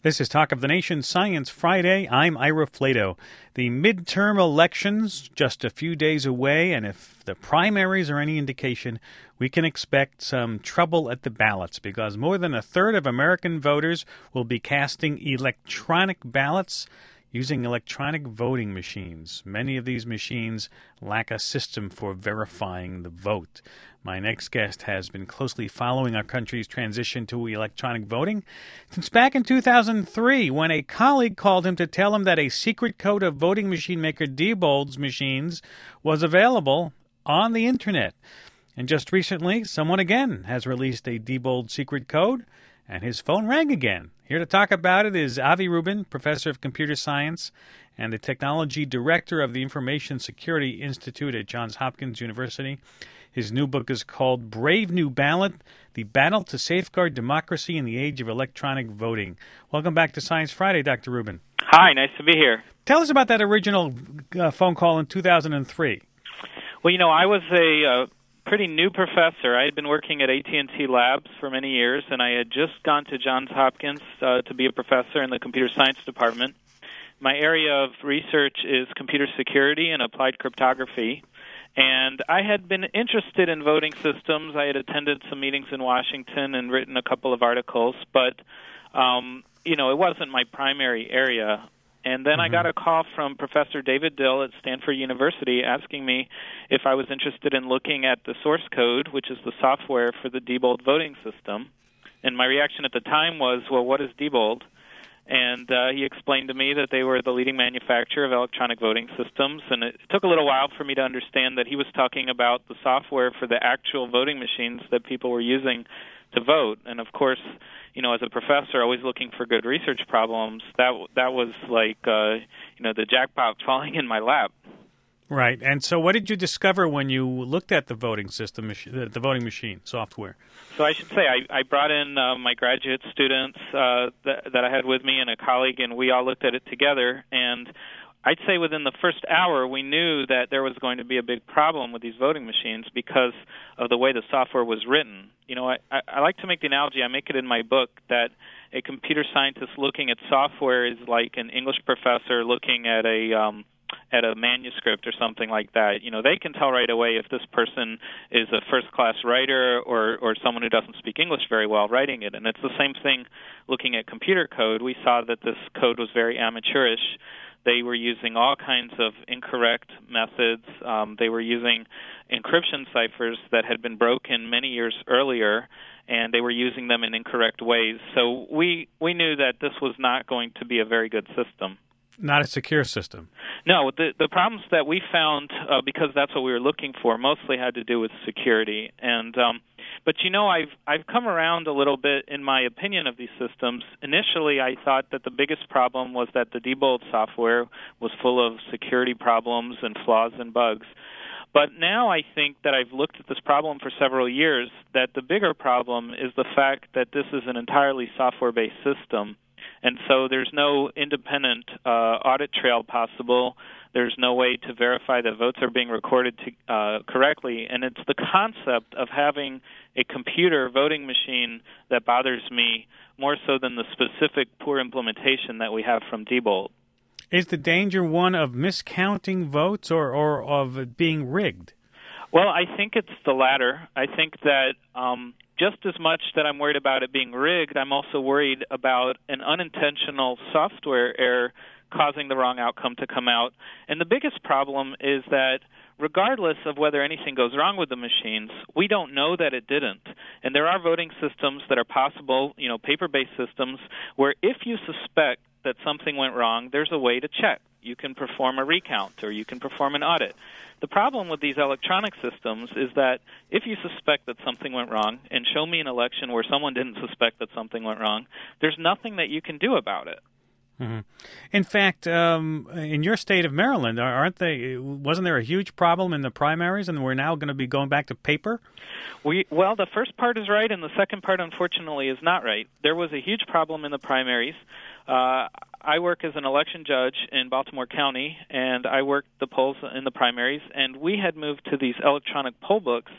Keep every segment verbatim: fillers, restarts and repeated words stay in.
This is Talk of the Nation Science Friday. I'm Ira Flato. The midterm elections just a few days away, and if the primaries are any indication, we can expect some trouble at the ballots because more than a third of American voters will be casting electronic ballots using electronic voting machines. Many of these machines lack a system for verifying the vote. My next guest has been closely following our country's transition to electronic voting since back in two thousand three, when a colleague called him to tell him that a secret code of voting machine maker Diebold's machines was available on the Internet. And just recently, someone again has released a Diebold secret code, and his phone rang again. Here to talk about it is Avi Rubin, professor of computer science and the technology director of the Information Security Institute at Johns Hopkins University. His new book is called Brave New Ballot, The Battle to Safeguard Democracy in the Age of Electronic Voting. Welcome back to Science Friday, Doctor Rubin. Hi, nice to be here. Tell us about that original uh, phone call in two thousand three. Well, you know, I was a uh, pretty new professor. I had been working at A T and T Labs for many years, and I had just gone to Johns Hopkins uh, to be a professor in the computer science department. My area of research is computer security and applied cryptography. And I had been interested in voting systems. I had attended some meetings in Washington and written a couple of articles, but, um, you know, it wasn't my primary area. And then mm-hmm. I got a call from Professor David Dill at Stanford University asking me if I was interested in looking at the source code, which is the software for the Diebold voting system. And my reaction at the time was, well, what is Diebold? And uh, he explained to me that they were the leading manufacturer of electronic voting systems. And it took a little while for me to understand that he was talking about the software for the actual voting machines that people were using to vote. And, of course, you know, as a professor, always looking for good research problems, that that was like, uh, you know, the jackpot falling in my lap. Right. And so what did you discover when you looked at the voting system, the voting machine software? So I should say I, I brought in uh, my graduate students uh, that, that I had with me and a colleague, and we all looked at it together. And I'd say within the first hour, we knew that there was going to be a big problem with these voting machines because of the way the software was written. You know, I, I, I like to make the analogy, I make it in my book, that a computer scientist looking at software is like an English professor looking at a um, at a manuscript or something like that. You know, they can tell right away if this person is a first-class writer or, or someone who doesn't speak English very well writing it. And it's the same thing looking at computer code. We saw that this code was very amateurish. They were using all kinds of incorrect methods. Um, they were using encryption ciphers that had been broken many years earlier, and they were using them in incorrect ways. So we, we knew that this was not going to be a very good system. Not a secure system. No, the the problems that we found, uh, because that's what we were looking for, mostly had to do with security. And um, but you know, I've I've come around a little bit in my opinion of these systems. Initially, I thought that the biggest problem was that the Diebold software was full of security problems and flaws and bugs. But now I think that I've looked at this problem for several years, that the bigger problem is the fact that this is an entirely software-based system. And so there's no independent uh, audit trail possible. There's no way to verify that votes are being recorded to, uh, correctly. And it's the concept of having a computer voting machine that bothers me more so than the specific poor implementation that we have from Diebold. Is the danger one of miscounting votes or, or of it being rigged? Well, I think it's the latter. I think that um, just as much that I'm worried about it being rigged, I'm also worried about an unintentional software error causing the wrong outcome to come out. And the biggest problem is that regardless of whether anything goes wrong with the machines, we don't know that it didn't. And there are voting systems that are possible, you know, paper-based systems, where if you suspect that something went wrong, there's a way to check. You can perform a recount or you can perform an audit. The problem with these electronic systems is that if you suspect that something went wrong, and show me an election where someone didn't suspect that something went wrong, there's nothing that you can do about it. Mm-hmm. In fact, um, in your state of Maryland, aren't they? Wasn't there a huge problem in the primaries, and we're now going to be going back to paper? We well, the first part is right, and the second part, unfortunately, is not right. There was a huge problem in the primaries. Uh, I work as an election judge in Baltimore County, and I worked the polls in the primaries, and we had moved to these electronic poll books.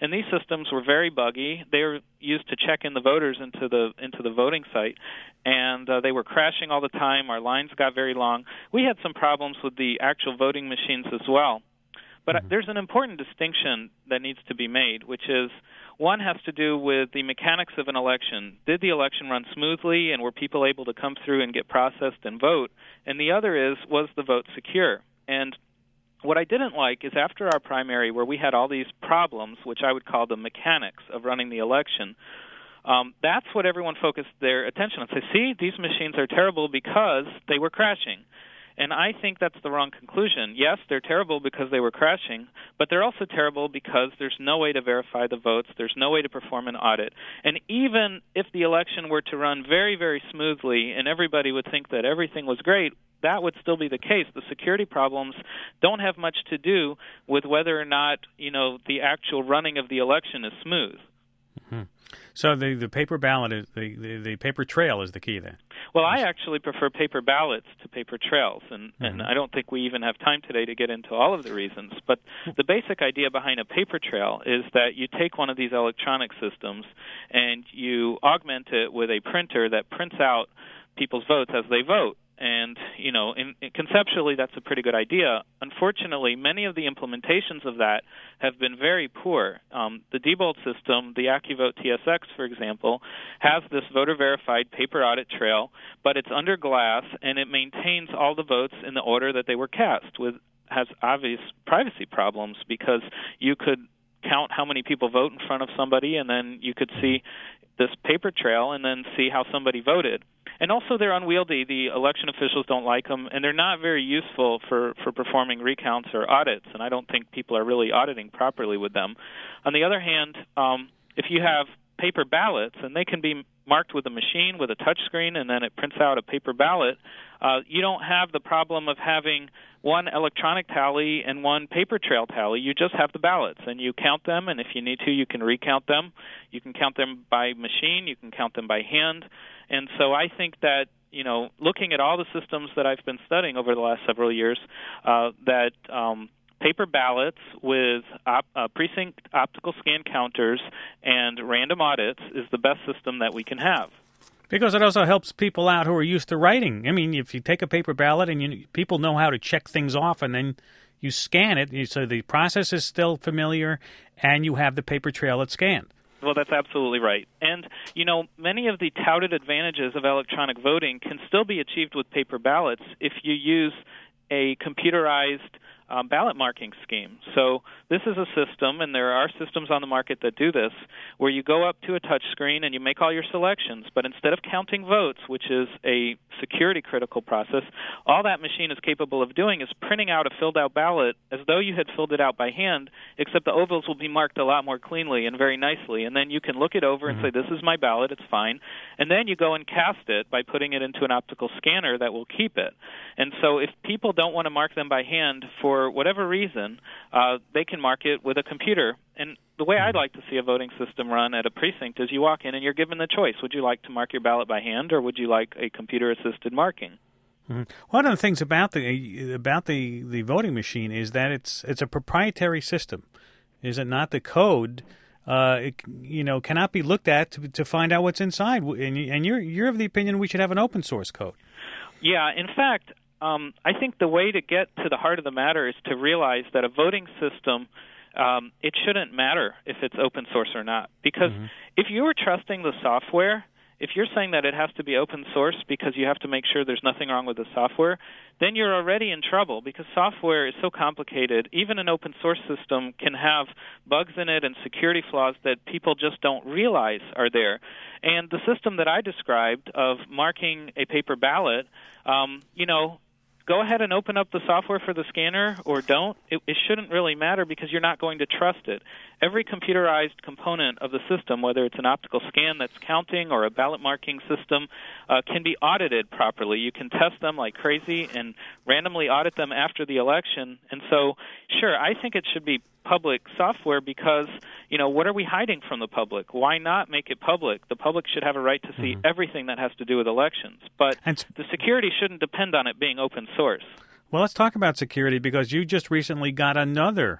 And these systems were very buggy. They were used to check in the voters into the into the voting site, and uh, they were crashing all the time. Our lines got very long. We had some problems with the actual voting machines as well. But mm-hmm. there's an important distinction that needs to be made, which is one has to do with the mechanics of an election. Did the election run smoothly, and were people able to come through and get processed and vote? And the other is, was the vote secure? And what I didn't like is after our primary, where we had all these problems, which I would call the mechanics of running the election, um, that's what everyone focused their attention on. Say, see, these machines are terrible because they were crashing. And I think that's the wrong conclusion. Yes, they're terrible because they were crashing, but they're also terrible because there's no way to verify the votes. There's no way to perform an audit. And even if the election were to run very, very smoothly and everybody would think that everything was great, that would still be the case. The security problems don't have much to do with whether or not, you know, the actual running of the election is smooth. Mm-hmm. So the, the paper ballot, is the, the, the paper trail is the key then? Well, I actually prefer paper ballots to paper trails, and, mm-hmm. and I don't think we even have time today to get into all of the reasons. But the basic idea behind a paper trail is that you take one of these electronic systems and you augment it with a printer that prints out people's votes as they vote. And, you know, in, in conceptually, that's a pretty good idea. Unfortunately, many of the implementations of that have been very poor. Um, the Diebold system, the AccuVote T S X, for example, has this voter-verified paper audit trail, but it's under glass, and it maintains all the votes in the order that they were cast, with has obvious privacy problems because you could count how many people vote in front of somebody, and then you could see this paper trail and then see how somebody voted. And also they're unwieldy. The election officials don't like them, and they're not very useful for, for performing recounts or audits, and I don't think people are really auditing properly with them. On the other hand, um, if you have paper ballots, and they can be marked with a machine with a touch screen, and then it prints out a paper ballot, uh, you don't have the problem of having one electronic tally and one paper trail tally. You just have the ballots, and you count them, and if you need to, you can recount them. You can count them by machine. You can count them by hand. And so I think that, you know, looking at all the systems that I've been studying over the last several years, uh, that um, paper ballots with op- uh, precinct optical scan counters and random audits is the best system that we can have. Because it also helps people out who are used to writing. I mean, if you take a paper ballot and you, people know how to check things off, and then you scan it, so the process is still familiar, and you have the paper trail that's scanned. Well, that's absolutely right. And, you know, many of the touted advantages of electronic voting can still be achieved with paper ballots if you use a computerized um, ballot marking scheme. So this is a system, and there are systems on the market that do this, where you go up to a touch screen and you make all your selections, but instead of counting votes, which is a security-critical process, all that machine is capable of doing is printing out a filled-out ballot as though you had filled it out by hand, except the ovals will be marked a lot more cleanly and very nicely, and then you can look it over and say, this is my ballot, it's fine, and then you go and cast it by putting it into an optical scanner that will keep it. And so if people don't want to mark them by hand for whatever reason, uh, they can mark it with a computer. And the way I'd like to see a voting system run at a precinct is you walk in and you're given the choice. Would you like to mark your ballot by hand, or would you like a computer-assisted marking? Mm-hmm. One of the things about the about the, the voting machine is that it's it's a proprietary system. Is it not? The code, uh, it, you know, cannot be looked at to to find out what's inside. And, and you're you're of the opinion we should have an open source code. Yeah, in fact, um, I think the way to get to the heart of the matter is to realize that a voting system, um, it shouldn't matter if it's open source or not. Because mm-hmm. if you were trusting the software, if you're saying that it has to be open source because you have to make sure there's nothing wrong with the software, then you're already in trouble because software is so complicated. Even an open source system can have bugs in it and security flaws that people just don't realize are there. And the system that I described of marking a paper ballot, um, you know, go ahead and open up the software for the scanner or don't. It, it shouldn't really matter because you're not going to trust it. Every computerized component of the system, whether it's an optical scan that's counting or a ballot marking system, uh, can be audited properly. You can test them like crazy and randomly audit them after the election. And so, sure, I think it should be public software because, you know, what are we hiding from the public? Why not make it public? The public should have a right to see mm-hmm. everything that has to do with elections. But and the security shouldn't depend on it being open source. Well, let's talk about security because you just recently got another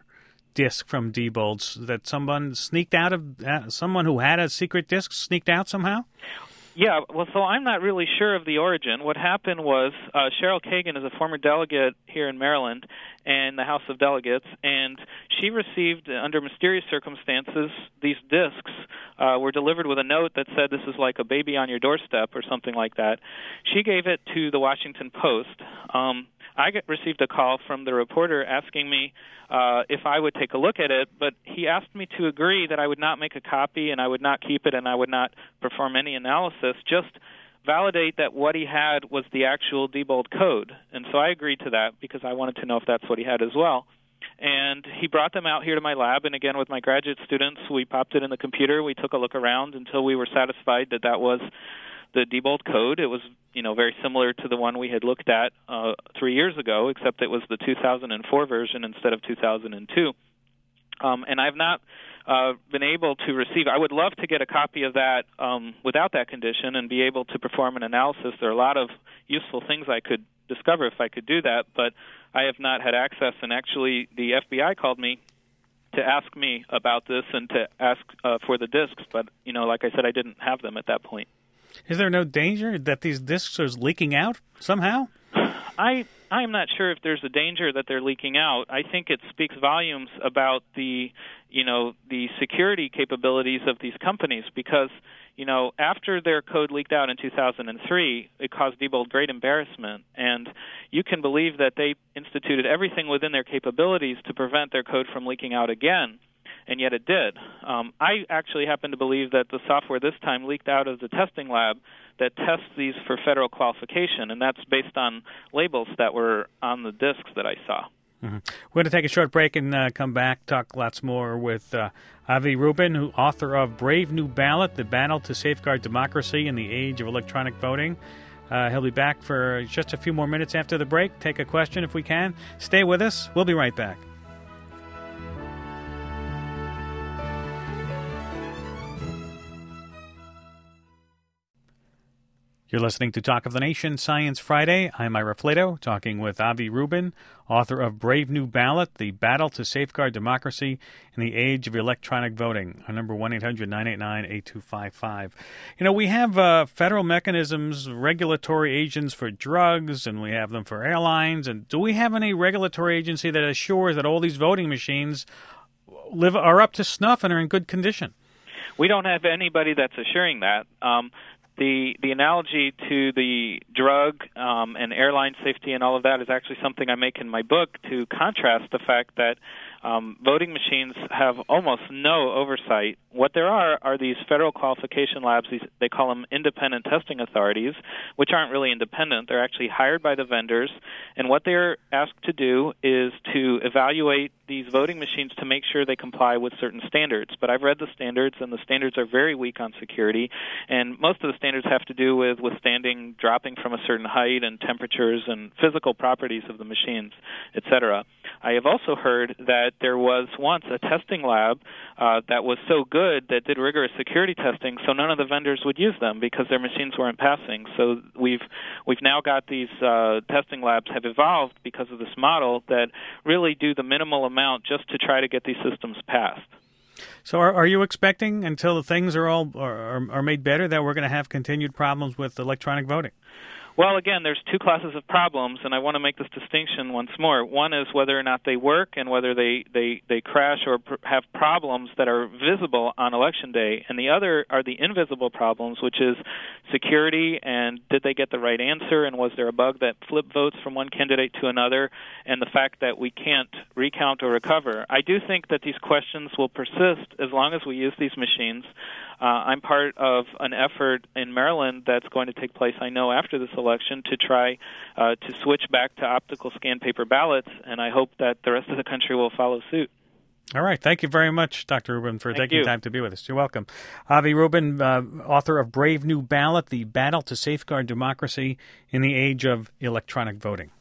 disk from Diebold, that someone sneaked out of, uh, someone who had a secret disk sneaked out somehow? Yeah, well, so I'm not really sure of the origin. What happened was uh, Cheryl Kagan is a former delegate here in Maryland in the House of Delegates, and she received, uh, under mysterious circumstances, these disks uh, were delivered with a note that said this is like a baby on your doorstep or something like that. She gave it to the Washington Post. Um, I get, received a call from the reporter asking me uh, if I would take a look at it, but he asked me to agree that I would not make a copy and I would not keep it and I would not perform any analysis, just validate that what he had was the actual Diebold code. And so I agreed to that because I wanted to know if that's what he had as well. And he brought them out here to my lab, and again with my graduate students, we popped it in the computer, we took a look around until we were satisfied that that was the Diebold code. It was, you know, very similar to the one we had looked at uh, three years ago, except it was the two thousand four version instead of two thousand two. Um, and I've not uh, been able to receive. I would love to get a copy of that um, without that condition and be able to perform an analysis. There are a lot of useful things I could discover if I could do that, but I have not had access. And actually, the F B I called me to ask me about this and to ask uh, for the disks, but, you know, like I said, I didn't have them at that point. Is there no danger that these disks are leaking out somehow? I I am not sure if there's a danger that they're leaking out. I think it speaks volumes about the, you know, the security capabilities of these companies because, you know, after their code leaked out in two thousand three, it caused Diebold great embarrassment. And you can believe that they instituted everything within their capabilities to prevent their code from leaking out again. And yet it did. Um, I actually happen to believe that the software this time leaked out of the testing lab that tests these for federal qualification, and that's based on labels that were on the disks that I saw. Mm-hmm. We're going to take a short break and uh, come back, talk lots more with uh, Avi Rubin, who author of Brave New Ballot, The Battle to Safeguard Democracy in the Age of Electronic Voting. Uh, he'll be back for just a few more minutes after the break. Take a question if we can. Stay with us. We'll be right back. You're listening to Talk of the Nation, Science Friday. I'm Ira Flato, talking with Avi Rubin, author of Brave New Ballot, The Battle to Safeguard Democracy in the Age of Electronic Voting. Our number, one eight hundred nine eight nine eight two five five. You know, we have uh, federal mechanisms, regulatory agents for drugs, and we have them for airlines. And do we have any regulatory agency that assures that all these voting machines live are up to snuff and are in good condition? We don't have anybody that's assuring that. Um, The the analogy to the drug um, and airline safety and all of that is actually something I make in my book to contrast the fact that um, voting machines have almost no oversight. What there are are these federal qualification labs. These, they call them independent testing authorities, which aren't really independent. They're actually hired by the vendors, and what they're asked to do is to evaluate these voting machines to make sure they comply with certain standards. But I've read the standards, and the standards are very weak on security, and most of the standards have to do with withstanding dropping from a certain height and temperatures and physical properties of the machines, et cetera. I have also heard that there was once a testing lab uh, that was so good that did rigorous security testing, so none of the vendors would use them because their machines weren't passing. So we've we've now got these uh, testing labs have evolved because of this model that really do the minimal amount just to try to get these systems passed. So are, are you expecting, until the things are all are, are made better, that we're going to have continued problems with electronic voting? Well, again, there's two classes of problems, and I want to make this distinction once more. One is whether or not they work and whether they, they, they crash or pr- have problems that are visible on Election Day. And the other are the invisible problems, which is security and did they get the right answer and was there a bug that flipped votes from one candidate to another, and the fact that we can't recount or recover. I do think that these questions will persist as long as we use these machines. Uh, I'm part of an effort in Maryland that's going to take place, I know, after this election to try uh, to switch back to optical scan paper ballots, and I hope that the rest of the country will follow suit. All right. Thank you very much, Doctor Rubin, for Thank taking you. time to be with us. You're welcome. Avi Rubin, uh, author of Brave New Ballot, The Battle to Safeguard Democracy in the Age of Electronic Voting.